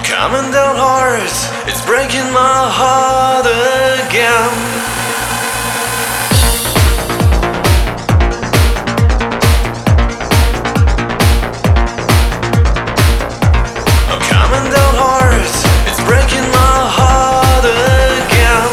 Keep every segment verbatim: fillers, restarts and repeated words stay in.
Coming down hard, it's breaking my heart again. Coming down hard, it's breaking my heart again.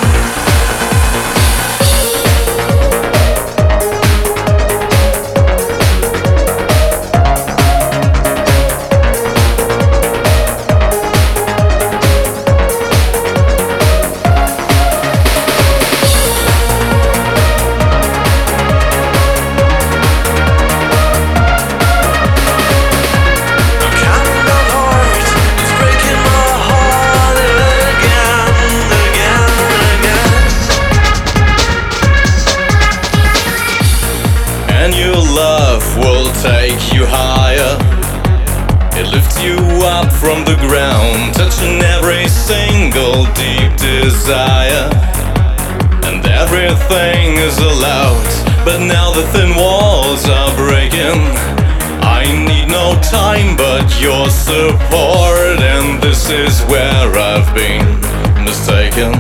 And your love will take you higher. It lifts you up from the ground, touching every single deep desire. And everything is allowed, but now the thin walls are breaking. I need no time but your support, and this is where I've been mistaken.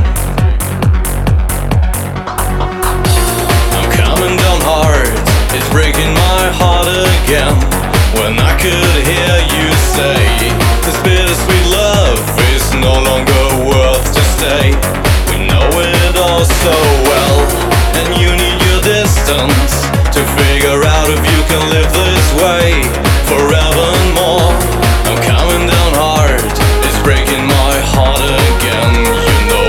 I'm coming down hard, it's breaking my heart again. When I could hear you say this bittersweet love is no longer worth to stay. We know it all so well, and you need your distance to figure out if you can live this way forevermore. I'm coming down hard, it's breaking my heart again, you know.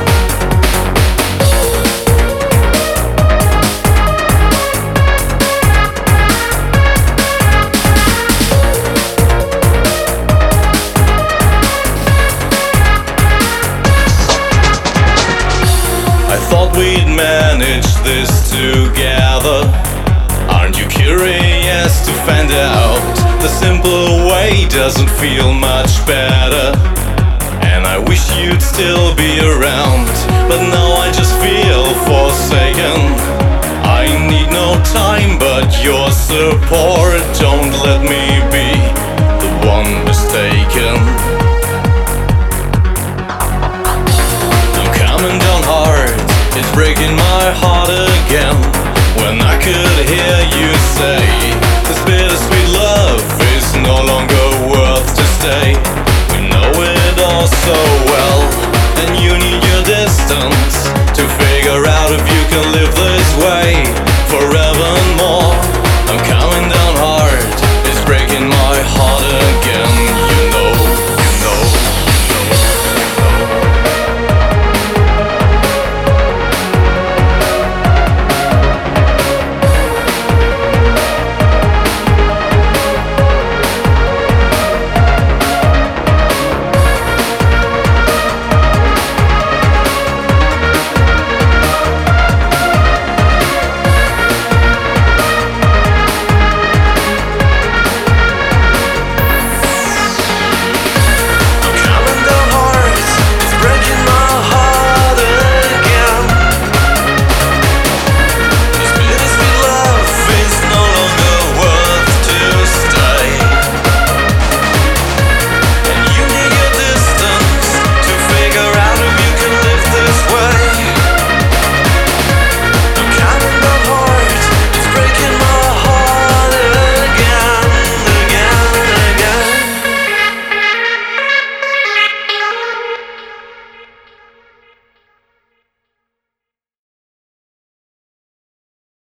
I thought we'd manage this together. Aren't you curious to find out? The simple way doesn't feel much better, and I wish you'd still be around, but now I just feel forsaken. I need no time but your support. Don't let me be